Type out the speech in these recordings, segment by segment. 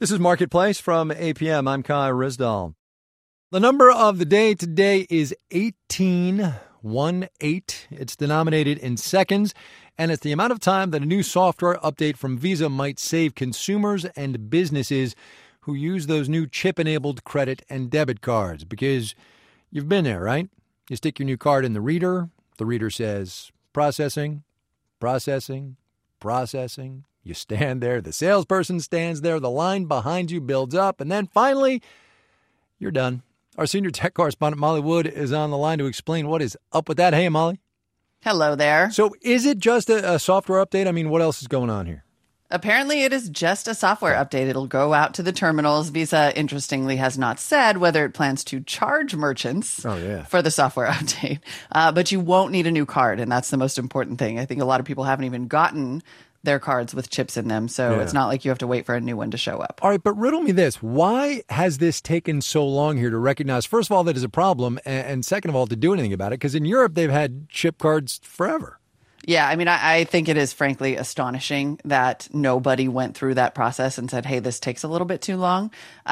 This is Marketplace from APM. I'm Kai Rizdal. The number of the day today is 1818. It's denominated in seconds, and it's the amount of time that a new software update from Visa might save consumers and businesses who use those new chip-enabled credit and debit cards. Because you've been there, right? You stick your new card in the reader says, processing, processing, processing. You stand there, the salesperson stands there, the line behind you builds up, and then finally, you're done. Our senior tech correspondent, Molly Wood, is on the line to explain what is up with that. Hey, Molly. Hello there. So is it just a software update? I mean, what else is going on here? Apparently, it is just a software update. It'll go out to the terminals. Visa, interestingly, has not said whether it plans to charge merchants for the software update. But you won't need a new card, and that's the most important thing. I think a lot of people haven't even gotten their cards with chips in them, so it's not like you have to wait for a new one to show up. All right, but riddle me this. Why has this taken so long here to recognize, first of all, that it's a problem, and second of all, to do anything about it? Because in Europe, they've had chip cards forever. Yeah, I mean, I think it is frankly astonishing that nobody went through that process and said, hey, this takes a little bit too long.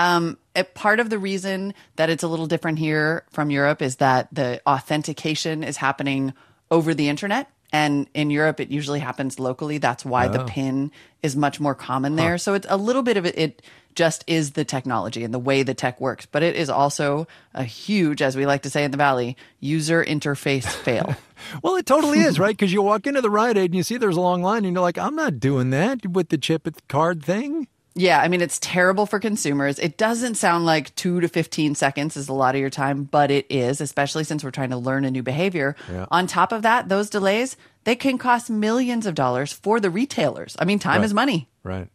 Part of the reason that it's a little different here from Europe is that the authentication is happening over the internet. And in Europe, it usually happens locally. That's why the PIN is much more common there. So it's a little bit of it just is the technology and the way the tech works. But it is also a huge, as we like to say in the Valley, user interface fail. Well, it totally is, right? Because you walk into the Rite Aid and you see there's a long line and you're like, I'm not doing that with the chip card thing. Yeah, I mean, it's terrible for consumers. It doesn't sound like 2 to 15 seconds is a lot of your time, but it is, especially since we're trying to learn a new behavior. Yeah. On top of that, those delays, they can cost millions of dollars for the retailers. I mean, time is money. Right.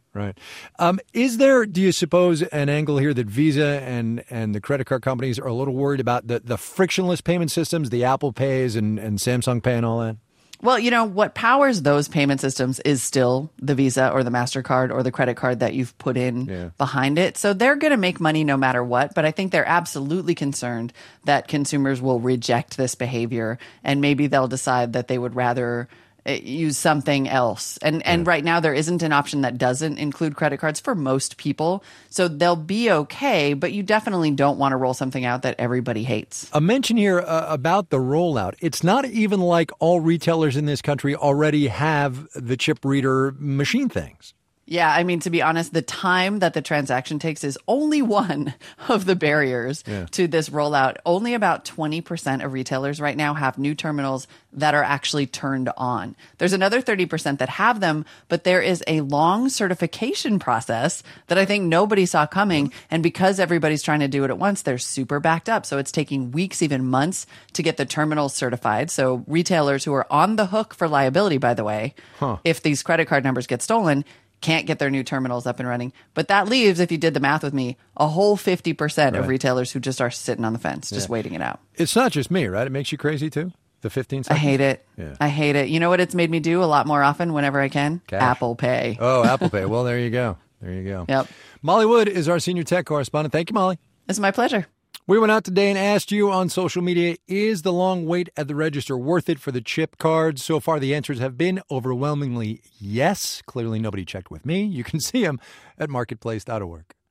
Is there, do you suppose, an angle here that Visa and the credit card companies are a little worried about the frictionless payment systems, the Apple Pays and Samsung Pay and all that? Well, you know, what powers those payment systems is still the Visa or the MasterCard or the credit card that you've put in behind it. So they're going to make money no matter what. But I think they're absolutely concerned that consumers will reject this behavior and maybe they'll decide that they would rather use something else. And right now there isn't an option that doesn't include credit cards for most people. So they'll be okay, but you definitely don't want to roll something out that everybody hates. A mention here about the rollout. It's not even like all retailers in this country already have the chip reader machine things. Yeah, I mean, to be honest, the time that the transaction takes is only one of the barriers to this rollout. Only about 20% of retailers right now have new terminals that are actually turned on. There's another 30% that have them, but there is a long certification process that I think nobody saw coming. And because everybody's trying to do it at once, they're super backed up. So it's taking weeks, even months, to get the terminals certified. So retailers who are on the hook for liability, by the way, if these credit card numbers get stolen, can't get their new terminals up and running. But that leaves, if you did the math with me, a whole 50% of retailers who just are sitting on the fence, just waiting it out. It's not just me, right? It makes you crazy too? The 15 seconds? I hate it. Yeah. I hate it. You know what it's made me do a lot more often whenever I can? Cash. Apple Pay. Oh, Apple Pay. Well, there you go. Yep. Molly Wood is our senior tech correspondent. Thank you, Molly. It's my pleasure. We went out today and asked you on social media, is the long wait at the register worth it for the chip cards? So far, the answers have been overwhelmingly yes. Clearly, nobody checked with me. You can see them at marketplace.org.